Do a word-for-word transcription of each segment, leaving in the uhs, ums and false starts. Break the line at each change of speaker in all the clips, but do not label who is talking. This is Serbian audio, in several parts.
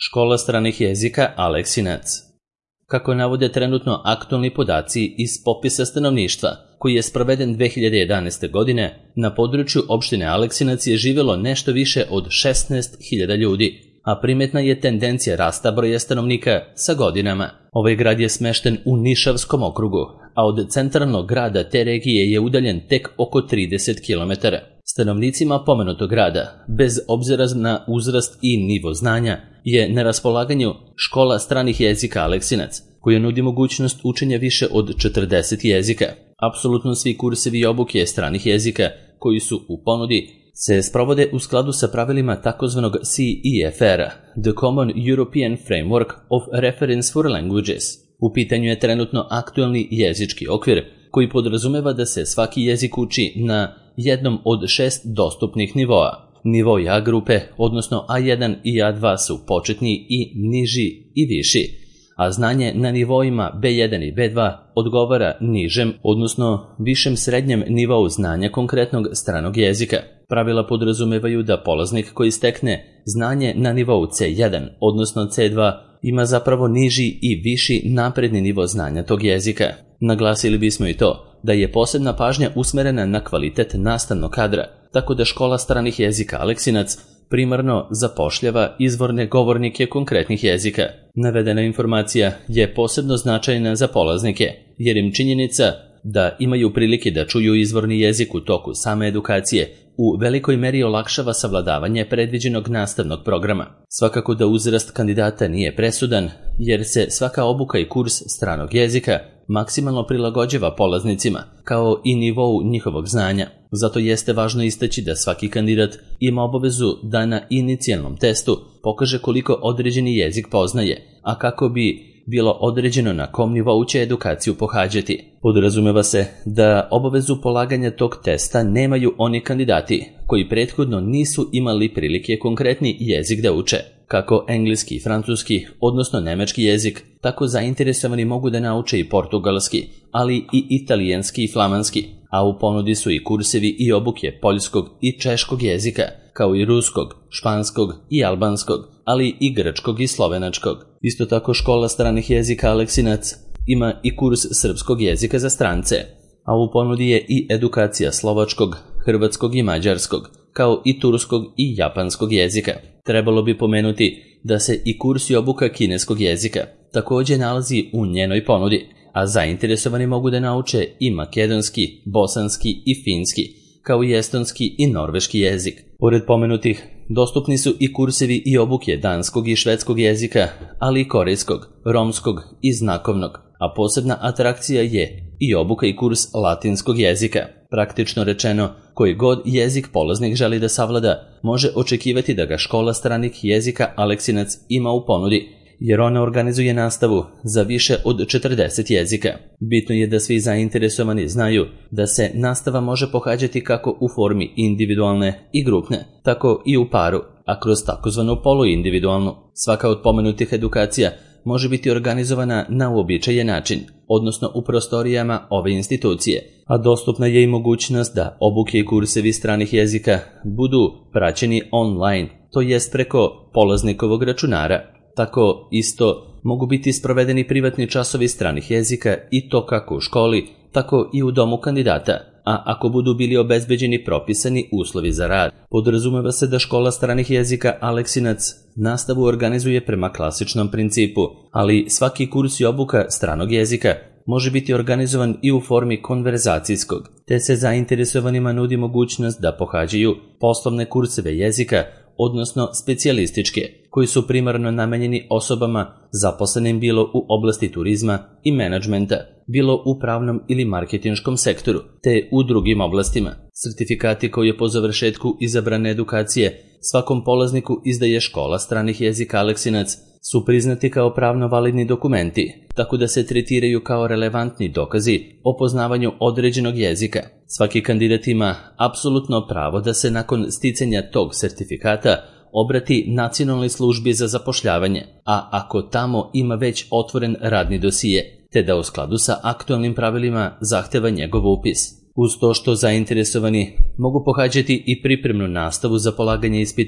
Škola stranih jezika Aleksinac. Kako navode trenutno aktualni podaci iz popisa stanovništva, koji je sproveden dve hiljade jedanaeste. godine, na području opštine Aleksinac je živelo nešto više od šesnaest hiljada ljudi, a primetna je tendencija rasta broja stanovnika sa godinama. Ovaj grad je smešten u Nišavskom okrugu, a od centralnog grada te regije je udaljen tek oko trideset kilometara. Stanovnicima pomenutog grada, bez obzira na uzrast i nivo znanja, je na raspolaganju škola stranih jezika Aleksinac, koja nudi mogućnost učenja više od četrdeset jezika. Apsolutno svi kursevi i obuke stranih jezika koji su u ponudi se sprovode u skladu sa pravilima takozvanog C E F R-a, The Common European Framework of Reference for Languages. U pitanju je trenutno aktualni jezički okvir, koji podrazumeva da se svaki jezik uči na jednom od šest dostupnih nivoa. Nivoi A grupe, odnosno A jedan i A dva su početni i niži i viši, a znanje na nivoima B jedan i B dva odgovara nižem, odnosno višem srednjem nivou znanja konkretnog stranog jezika. Pravila podrazumevaju da polaznik koji stekne znanje na nivou C jedan, odnosno C dva, ima zapravo niži i viši napredni nivo znanja tog jezika. Naglasili bismo i to da je posebna pažnja usmerena na kvalitet nastavnog kadra, tako da škola stranih jezika Aleksinac primarno zapošljava izvorne govornike konkretnih jezika. Navedena informacija je posebno značajna za polaznike, jer im činjenica da imaju prilike da čuju izvorni jezik u toku same edukacije u velikoj meri olakšava savladavanje predviđenog nastavnog programa. Svakako da uzrast kandidata nije presudan, jer se svaka obuka i kurs stranog jezika maksimalno prilagođava polaznicima, kao i nivou njihovog znanja. Zato jeste važno istaći da svaki kandidat ima obavezu da na inicijalnom testu pokaže koliko određeni jezik poznaje, a kako bi bilo određeno na kom nivou će edukaciju pohađati. Podrazumeva se da obavezu polaganja tog testa nemaju oni kandidati koji prethodno nisu imali prilike konkretni jezik da uče. Kako engleski i francuski, odnosno nemački jezik, tako zainteresovani mogu da nauče i portugalski, ali i italijanski i flamanski, a u ponudi su i kursevi i obuke poljskog i češkog jezika, kao i ruskog, španskog i albanskog, ali i grčkog i slovenačkog. Isto tako škola stranih jezika Aleksinac ima i kurs srpskog jezika za strance, a u ponudi je i edukacija slovačkog, hrvatskog i mađarskog, kao i turskog i japanskog jezika. Trebalo bi pomenuti da se i kurs i obuka kineskog jezika također nalazi u njenoj ponudi, a zainteresovani mogu da nauče i makedonski, bosanski i finski, kao i estonski i norveški jezik. Pored pomenutih, dostupni su i kursevi i obuke danskog i švedskog jezika, ali i korejskog, romskog i znakovnog, a posebna atrakcija je i obuka i kurs latinskog jezika. Praktično rečeno, koji god jezik polaznik želi da savlada, može očekivati da ga škola stranih jezika Aleksinac ima u ponudi, jer ona organizuje nastavu za više od četrdeset jezika. Bitno je da svi zainteresovani znaju da se nastava može pohađati kako u formi individualne i grupne, tako i u paru, a kroz takozvanu poluindividualnu. Svaka od pomenutih edukacija može biti organizovana na uobičajen način, odnosno u prostorijama ove institucije, a dostupna je i mogućnost da obuke i kursevi stranih jezika budu praćeni online, to jest preko polaznikovog računara. Tako isto mogu biti sprovedeni privatni časovi stranih jezika i to kako u školi, tako i u domu kandidata, a ako budu bili obezbeđeni propisani uslovi za rad. Podrazumeva se da škola stranih jezika Aleksinac nastavu organizuje prema klasičnom principu, ali svaki kurs i obuka stranog jezika može biti organizovan i u formi konverzacijskog, te se zainteresovanima nudi mogućnost da pohađaju poslovne kurseve jezika, odnosno specijalističke, koji su primarno namenjeni osobama zaposlenim bilo u oblasti turizma i menadžmenta, bilo u pravnom ili marketinškom sektoru, te u drugim oblastima. Sertifikati koji je po završetku izabrane edukacije svakom polazniku izdaje škola stranih jezika Aleksinac su priznati kao pravno validni dokumenti, tako da se tretiraju kao relevantni dokazi o poznavanju određenog jezika. Svaki kandidat ima apsolutno pravo da se nakon sticanja tog sertifikata obrati Nacionalnoj službi za zapošljavanje, a ako tamo ima već otvoren radni dosije, te da u skladu sa aktualnim pravilima zahteva njegov upis. Uz to što zainteresovani mogu pohađati i pripremnu nastavu za polaganje ispita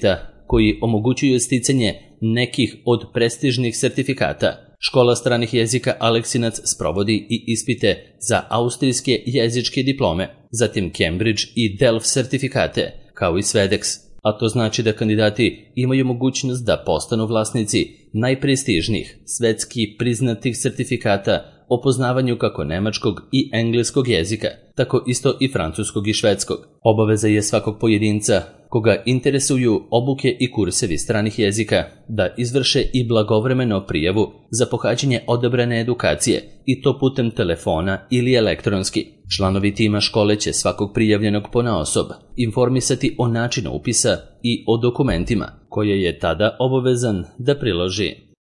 koji omogućuju sticanje nekih od prestižnih sertifikata. Škola stranih jezika Aleksinac sprovodi i ispite za austrijske jezičke diplome, zatim Cambridge i Delft sertifikate, kao i Swedex, a to znači da kandidati imaju mogućnost da postanu vlasnici najprestižnijih svetski priznatih sertifikata o poznavanju kako nemačkog i engleskog jezika, tako isto i francuskog i švedskog. Obaveza je svakog pojedinca koga interesuju obuke i kursevi stranih jezika da izvrše i blagovremeno prijavu za pohađanje odabrane edukacije, i to putem telefona ili elektronski. Članovi tima škole će svakog prijavljenog ponaosob informisati o načinu upisa i o dokumentima koje je tada obavezan da priloži.